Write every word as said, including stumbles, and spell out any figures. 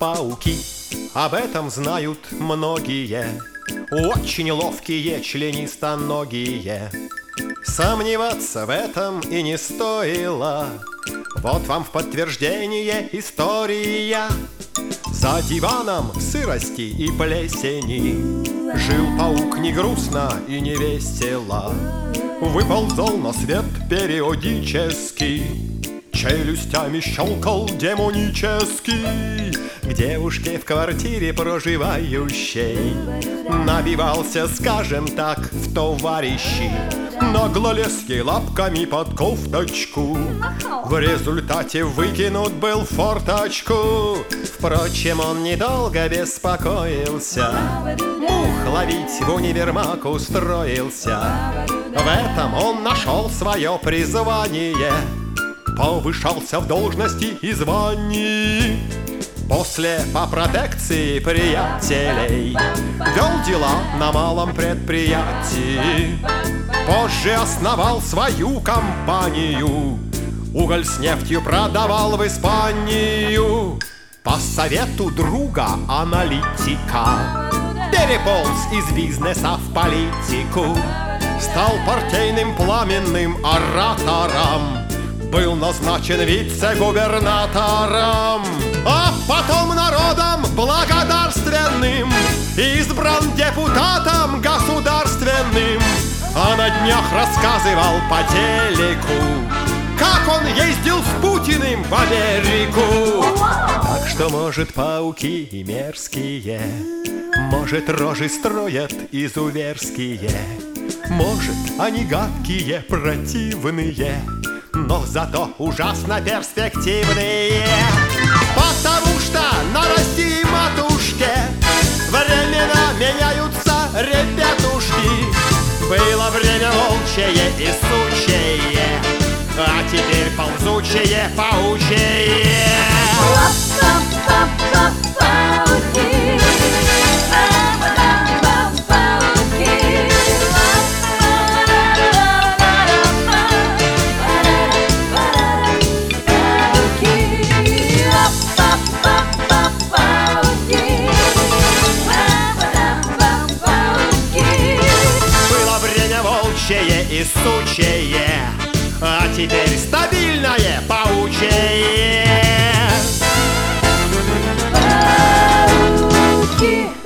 пауки. Об этом знают многие, очень ловкие, членистоногие. Сомневаться в этом и не стоило. Вот вам в подтверждение история. За диваном сырости и плесени жил паук не грустно и не весело. Выползал на свет периодически, челюстями щелкал демонически. К девушке в квартире проживающей набивался, скажем так, в товарищи. Нагло лез ей лапками под кофточку, в результате выкинут был в форточку. Впрочем, он недолго беспокоился, мух ловить в универмаг устроился. В этом он нашел свое призвание, повышался в должности и звании. После по протекции приятелей вел дела на малом предприятии. Позже основал свою компанию, уголь с нефтью продавал в Испанию. По совету друга-аналитика переполз из бизнеса в политику. Стал партийным пламенным оратором, был назначен вице-губернатором. А потом народом благодарственным избран депутатом государственным. А на днях рассказывал по телеку, как он ездил с Путиным в Америку. Так что, может, пауки и мерзкие, может, рожи строят изуверские, может, они гадкие, противные, но зато ужасно перспективные. Потому что на России матушке времена меняются, ребятушки. Было время волчье и сучье, а теперь ползучее, паучье. И сучье, а теперь стабильное паучье. Пауки.